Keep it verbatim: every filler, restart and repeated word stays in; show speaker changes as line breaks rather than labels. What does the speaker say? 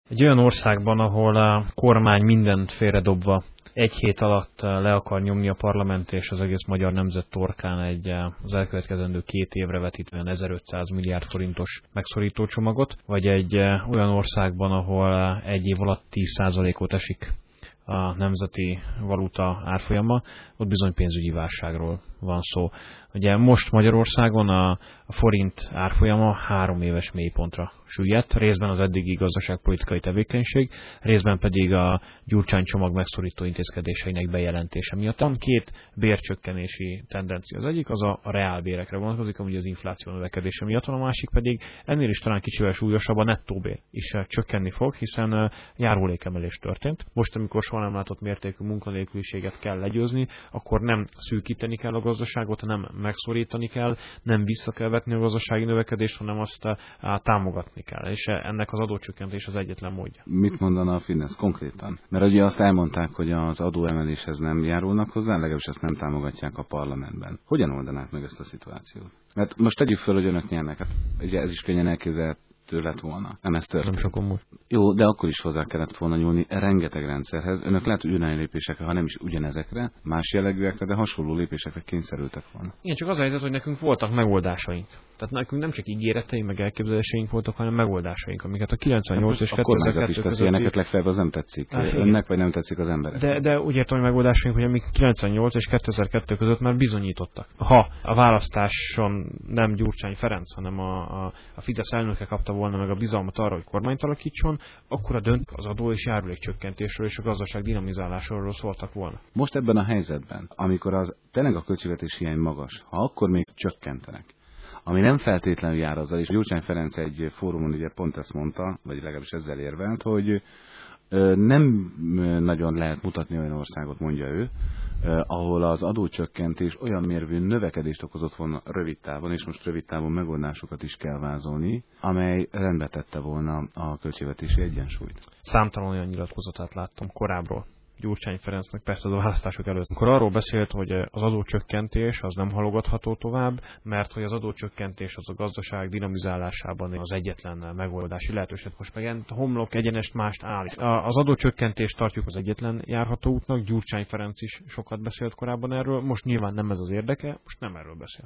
Egy olyan országban, ahol a kormány mindent félredobva egy hét alatt le akar nyomni a parlament és az egész magyar nemzet torkán egy az elkövetkezendő két évre vetítően ezerötszáz milliárd forintos megszorító csomagot, vagy egy olyan országban, ahol egy év alatt tíz százalékot esik a nemzeti valuta árfolyama, ott bizony pénzügyi válságról van szó. Ugye most Magyarországon a, a forint árfolyama három éves mélypontra süllyedt, részben az eddigi gazdaságpolitikai tevékenység, részben pedig a Gyurcsány csomag megszorító intézkedéseinek bejelentése miatt. Van két bércsökkenési tendencia. Az egyik az a, a reálbérekre vonatkozik, amúgy az infláció növekedése miatt van, a másik pedig ennél is talán kicsivel súlyosabb, a nettó bér is csökkenni fog, hiszen járulékemelés történt. Most, amikor soha nem látott mértékű munkanélküliséget kell legyőzni, akkor nem szűkíteni kell a gazdaságot, nem megszorítani kell, nem vissza kell vetni a gazdasági növekedést, hanem azt á, támogatni kell. És ennek az adócsökkentés az egyetlen módja.
Mit mondana a Fidesz konkrétan? Mert ugye azt elmondták, hogy az adóemeléshez nem járulnak hozzá, legalábbis ezt nem támogatják a parlamentben. Hogyan oldanák meg ezt a szituációt? Mert most tegyük föl, hogy önök nyernek. Hát, ugye ez is könnyen elképzelhető lett volna. Nem ez történt.
Nem sokon múlt.
Jó, de akkor is hozzá kellett volna nyúlni rengeteg rendszerhez. Önök lehet, hogy ugyanilyen lépésekre, ha nem is ugyanezekre, más jellegűekre, de hasonló lépésekre kényszerültek volna.
Igen, csak az a helyzet, hogy nekünk voltak megoldásaink. Tehát nekünk nem csak ígéreteink, meg elképzeléseink voltak, hanem megoldásaink, amiket a kilencvennyolc és
kétezer-kettő között ilyeneket legfeljebb az nem tetszik. Hát, önnek vagy nem tetszik az emberek.
De, de úgy értem, hogy megoldásaink, hogy amik kilencvennyolc és kétezer-kettő között már bizonyítottak. Ha a választáson nem Gyurcsány Ferenc, hanem a, a, a Fidesz elnöke kapta volna meg a bizalmat arra, hogy kormányt alakítson, akkor a dönt az adó és járulékcsökkentésről és a gazdaság dinamizálásról szóltak volna.
Most ebben a helyzetben, amikor az tényleg a költségvetés hiány magas, ha akkor még csökkentenek, ami nem feltétlenül jár azzal, és Gyurcsány Ferenc egy fórumon ugye pont ezt mondta, vagy legalábbis ezzel érvelt, hogy nem nagyon lehet mutatni olyan országot, mondja ő, ahol az adócsökkentés olyan mérvű növekedést okozott volna rövid távon, és most rövid távon megoldásokat is kell vázolni, amely rendbe tette volna a költségvetési egyensúlyt.
Számtalan olyan nyilatkozatát láttam korábbról Gyurcsány Ferencnek, persze az a választások előtt. Akkor arról beszélt, hogy az adócsökkentés az nem halogatható tovább, mert hogy az adócsökkentés az a gazdaság dinamizálásában az egyetlen megoldási lehetőség. Most meg homlok egyenest mást áll. Az adócsökkentést tartjuk az egyetlen járható útnak, Gyurcsány Ferenc is sokat beszélt korábban erről, most nyilván nem ez az érdeke, most nem erről beszél.